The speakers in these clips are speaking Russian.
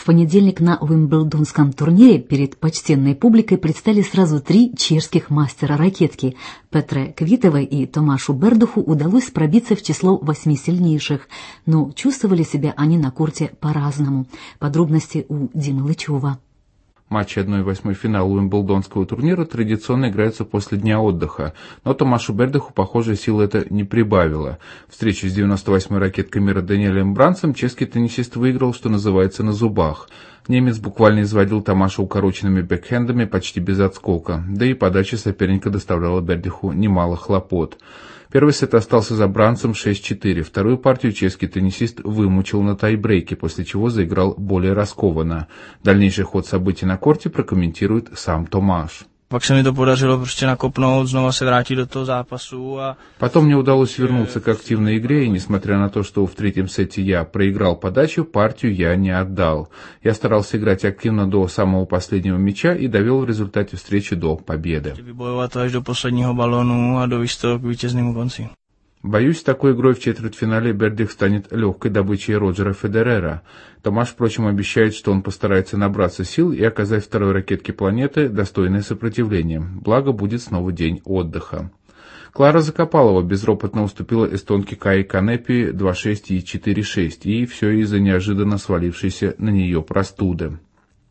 понедельник на Уимблдонском турнире перед почтенной публикой предстали сразу 3 чешских мастера ракетки. Петре Квитовой и Томашу Бердуху удалось пробиться в число 8 сильнейших, но чувствовали себя они на корте по-разному. Подробности у Димы Лычева. Матчи 1/8 финала Уимблдонского турнира традиционно играются после дня отдыха, но Томашу Бердуху, похоже, сил это не прибавило. Встречу с 98-й ракеткой мира Даниэлем Брансом чешский теннисист выиграл, что называется, на зубах. Немец буквально изводил Томашу укороченными бэкхендами почти без отскока, да и подача соперника доставляла Бердуху немало хлопот. Первый сет остался за Брансом 6-4. Вторую партию чешский теннисист вымучил на тайбрейке, после чего заиграл более раскованно. Дальнейший ход событий на корте прокомментирует сам Томаш. Pak se mi to podařilo prostě nakopnout, znova se vrátit do toho zápasu a... Потом мне удалось вернуться к активной игре, и несмотря на то, что в третьем сете я проиграл подачу, партию я не отдал. Я старался играть активно до самого последнего мяча и довел в результате встречи до победы. Vybojovat to až do posledního balónu a dovést to k vítěznému konci. Боюсь, такой игрой в четвертьфинале Бердых станет легкой добычей Роджера Федерера. Томаш, впрочем, обещает, что он постарается набраться сил и оказать второй ракетке планеты достойное сопротивление. Благо, будет снова день отдыха. Клара Закопалова безропотно уступила эстонке Каи Канепи 2-6 и 4-6, и все из-за неожиданно свалившейся на нее простуды.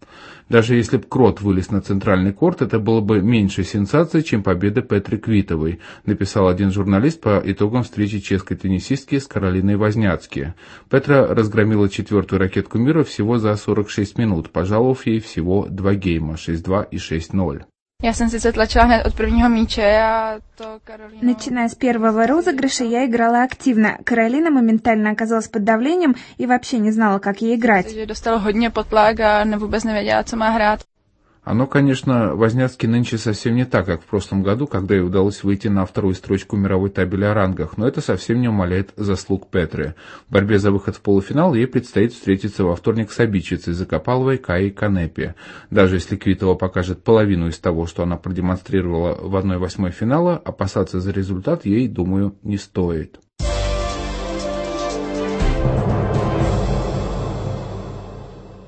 Даже если бы Крот вылез на центральный корт, это было бы меньшей сенсацией, чем победа Петры Квитовой, написал один журналист по итогам встречи чешской теннисистки с Каролиной Возняцки. Петра разгромила 4-ю ракетку мира всего за 46 минут, пожаловав ей всего 2 гейма, 6-2 и 6-0. Já jsem sice tlačila hned od prvního míče a to Karolina... Начиная с первого розыгрыша я играла активно. Каролина моментально оказалась под давлением и вообще не знала, как ей играть. Dostala hodně pod tlak a vůbec nevěděla, co má hrát. Оно, конечно, Возняцки нынче совсем не так, как в прошлом году, когда ей удалось выйти на вторую строчку мировой табели о рангах, но это совсем не умаляет заслуг Петры. В борьбе за выход в полуфинал ей предстоит встретиться во вторник с обидчицей Закопаловой Каей Канепи. Даже если Квитова покажет половину из того, что она продемонстрировала в 1/8 финала, опасаться за результат ей, думаю, не стоит.